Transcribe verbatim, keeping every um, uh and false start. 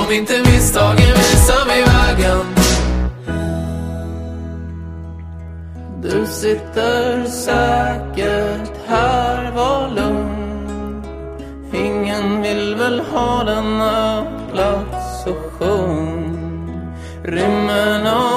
Om inte misstagen visar mig vägen. Du sitter säkert här, var lugn. Ingen vill väl ha denna plats och sjung. Rimmen